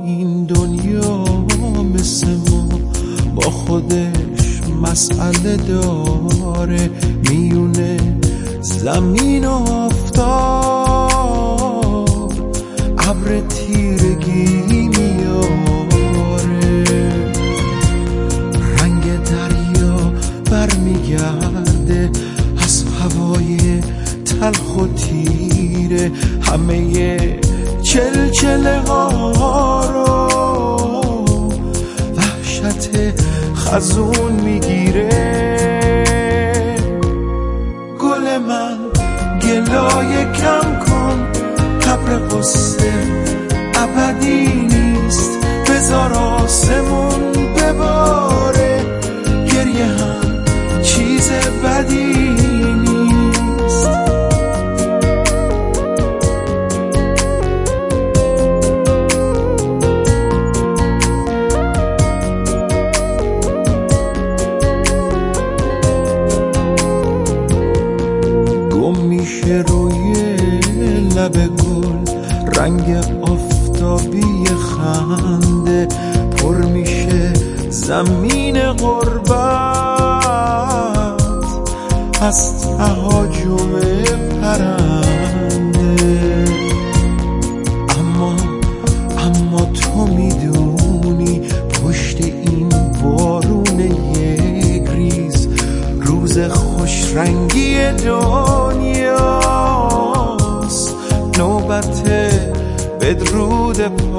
این دنیا مثل ما با خودش مسئله داره، میونه زمین و آفتاب ابر تیرگی میاره، رنگ دریا برمیگرده از هوای تلخ و تیره، همه چلچله ها رو وحشت خزون میگیره. گل من گلای کم کن، ابر قصه ابدی نیست، بذار آسمون بباره، گریه هم چیز بدی نیست. روی لب گل رنگ آفتابی خنده، پر میشه زمین غربت از تهاجم پرنده. اما تو میدونی پشت این بارون یک ریز روز خوش رنگی دنیاست، نوبت بدرود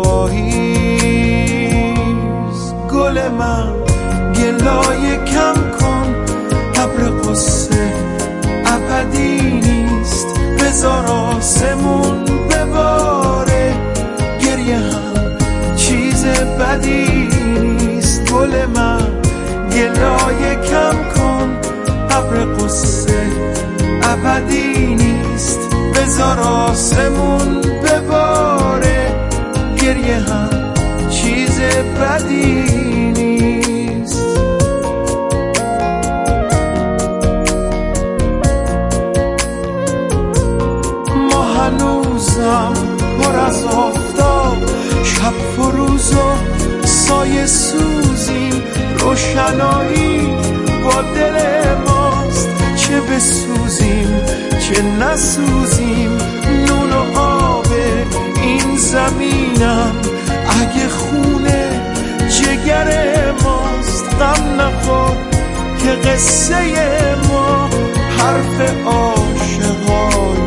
پاییز. گل من گلای کم کن، ابر قصه ابدی نیست، بذار آسمون بباره، گریه هم چیز بدی نیست. گل من گلای کم کن، ابر قصه ابدی نیست، بذار آسمون بباره، گریه هم چیز بدی نیست. ما هنوزم پر از آفتاب، شب فروز و سایه سوزیم، روشنایی با دل ماست، چه بسوزیم چه نسوزیم، نون و آب این زمینم اگه خونه جگر ماست. غم نخور که قصه ما حرف عاشقای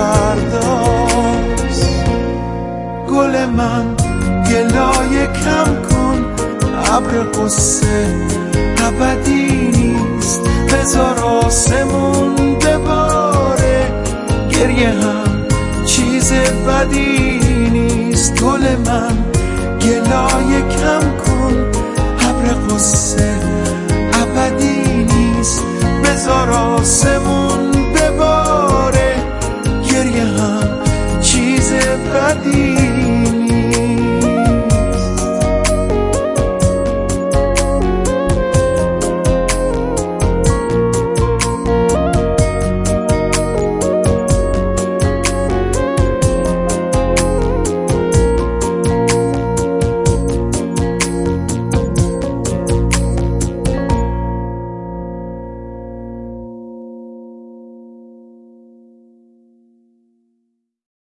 فرداست. گل من گلای کم کن، ابر قصه ابدی نیست، بذار آسمون بباره، گریه هم چیز بدی نیست. گل من